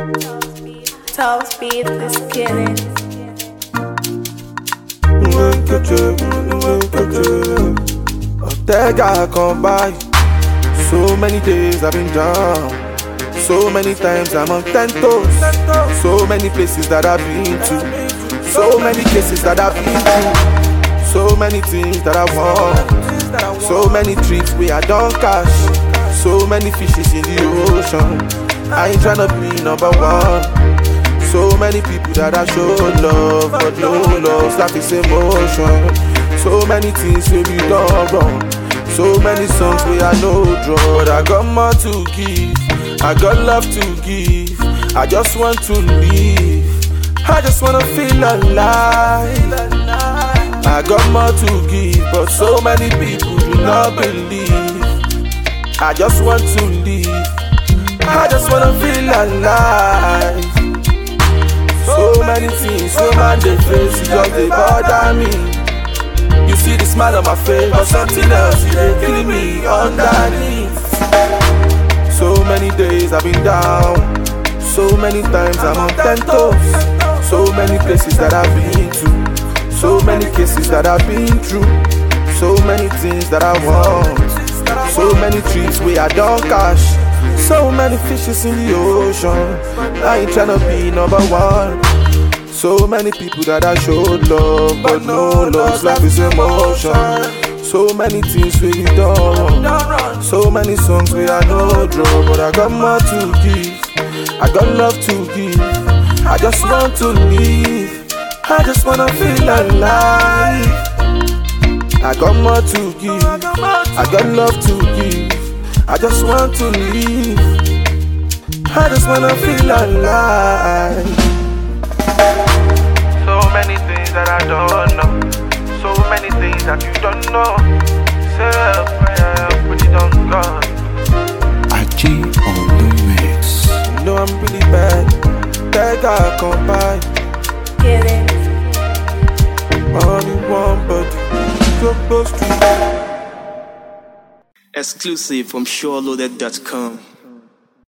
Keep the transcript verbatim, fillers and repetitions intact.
Top speed, let's get it. That guy come by. So many days I've been down. So many times I'm on ten toes. So many places that I've been to. So many cases that I've been through. So many things that I want. So many trips where I don't cash. So many fishes in the ocean. I ain't tryna be number one. So many people that I show love, but no love, life is emotion. So many things where we done wrong. So many songs where I know draw. But I got more to give, I got love to give. I just want to live, I just wanna feel alive. I got more to give, but so many people do not believe. I just want to live, I just wanna feel alive. So many things, so man they face, it just they bother me. You see the smile on my face, but something else, it they killing me underneath. So many days I've been down. So many times I'm on ten toes. So many places that I've been to. So many cases that I've been through. So many things that I want. So many trips where I don't cash. So many fishes in the ocean. I ain't tryna be number one. So many people that I showed love, but no love, life is emotion. So many things we done wrong. So many songs where I know draw, but I got more to give, I got love to give. I just want to live, I just wanna feel alive. I got more to give, I got love to give. I just want to live, I just wanna feel alive. So many things that I don't know. So many things that you don't know. Self, I put it on God. Aji on the mix. You know I'm really bad. That guy come by. Get it. Only one body. So close to you. Exclusive from SureLoaded dot com.